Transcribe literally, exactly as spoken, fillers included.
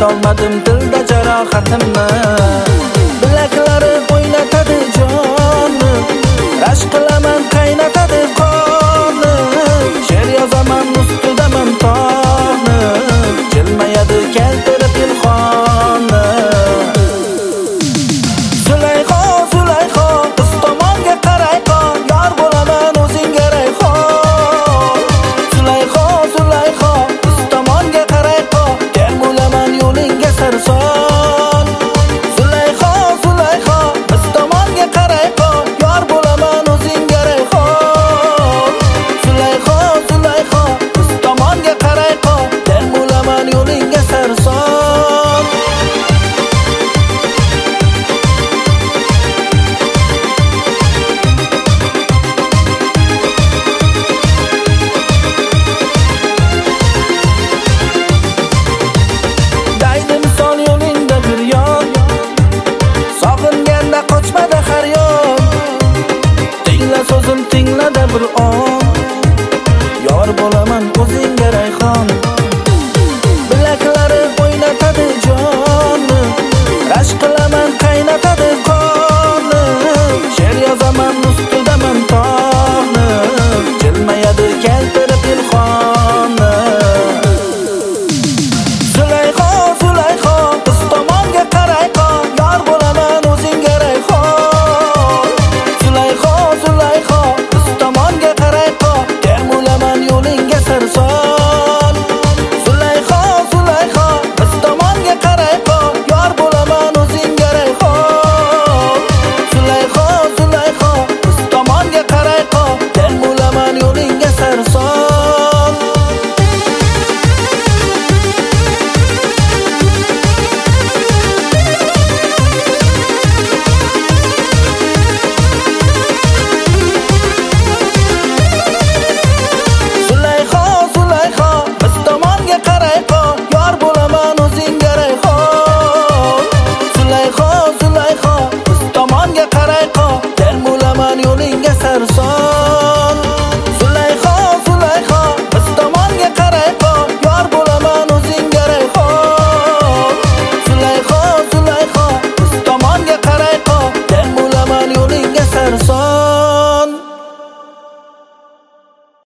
Aytolmadim dilda jarohatimni. Bilaklari o'ynatadi jonni, rashk qilaman qaynatadi qonni. She'r yozaman ustidaman tog'ni, jilmayadi keltirib ilhomni. Zulayxo, Zulayxo, biz tomonga qaray qon, yor bo'laman o'zingga rayhon. Zulayxo, Zulayxo, biz tomonga qaray qon, termulaman yo'lingga sarson. Zulayxo, Zulayxo, biz tomonga qaray qon, yor bo'laman o'zingga rayhon. Zulayxo, Zulayxo, biz tomonga qaray qon, termulaman yo'lingga sarson. Daydi misol yo'lingda bir yon, sog'inganda qochmada har yon. Tingla so'zim tinglada bir on, yor bo'laman o'zingga rayhon. Bilaklari o'ynatadi jonni, rashk qilaman qaynatadi qonni. She'r yozaman ustidaman tog'ni, jilmayadi keltirib ilhomni. Zulayxo, Zulayxo, biz tomonga qaray qon, yor bo'laman o'zingga rayhon. Zulayxo, Zulayxo, biz tomonga qaray qon, termulaman yo'lingga sarson. Zulayxo, Zulayxo, biz tomonga qaray qon, yor bo'laman o'zingga rayhon. Zulayxo, Zulayxo, biz tomonga qaray qon, termulaman yo'lingga sarson. Zulayxo, Zulayxo, biz tomonga qaray qon, yor bo'laman o'zingga rayhon. Zulayxo, Zulayxo, biz tomonga qaray qon, termulaman yo'lingga sarson.